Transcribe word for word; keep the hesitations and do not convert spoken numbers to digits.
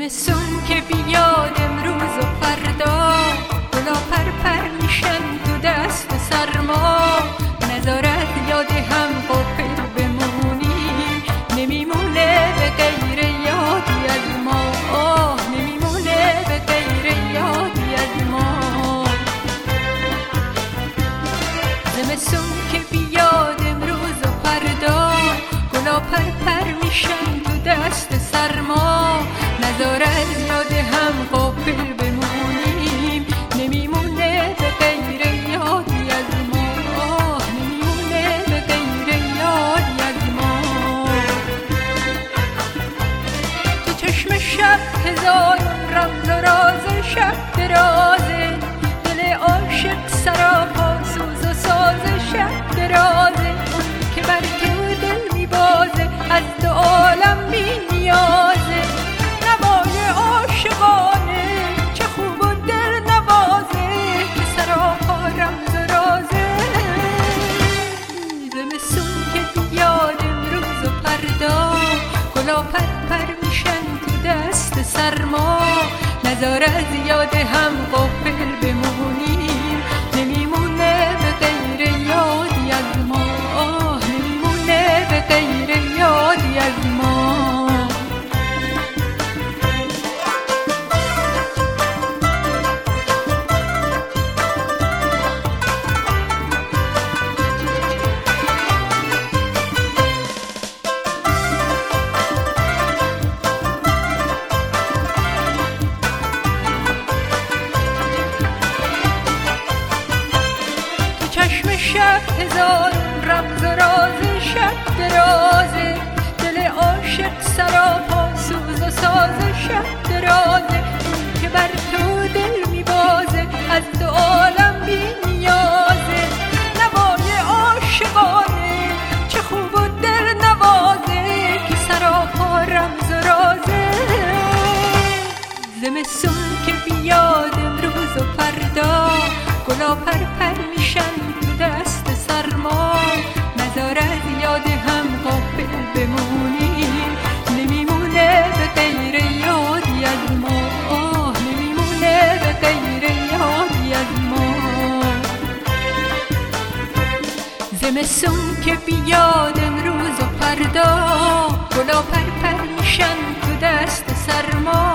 زمستون که بیاد امروز و فردا، گلا پر پر میشن تو دست سرما. نذارد یاد هم غافل بمونی، نمیمونه به غیر یادی از ما. آه نمیمونه به غیر یادی از ما. زمستون که بیاد امروز و فردا، گلا پر پر میشن تو دست سرما. نذارد یاد هم غافل بمونیم، نمیمونه به غیر یادی از ما. آه نمیمونه به غیر یادی از ما. تو چشم شب هزار رمز و راز شب درازه، دل عاشق سراپا سوز و ساز شب درازه. اون که بر تو دل میبازه، از دو عالم بی نیازه. نوای عاشقانه چه خوب و دل نوازه، که سراپا رمز و رازه. زمستون که بیاد امروز و فردا، گلا پر پر میشن تو دست سرما. نذارد یاد هم غافل بمونیم، نمیمونه به غیر یادی از ما. آه نمیمونه به غیر یادی از ما. چشم شب هزار رمز و راز شب درازه، دل عاشق سراپا سوز و ساز شب درازه. اون که بر تو دل میبازه، از دو عالم بی نیازه. نوای عاشقانه چه خوب و دل نوازه، که سراپا رمز و رازه. زمستون که بیاد امروز و فردا، گلا پر پر میشن تو دست سرما. نذارد یاد هم غافل بمونیم، نمیمونه به غیر یادی از ما. آه نمیمونه به غیر یادی از ما. زمستون که بیاد امروز و فردا، گلا پر پر میشن تو دست سرما.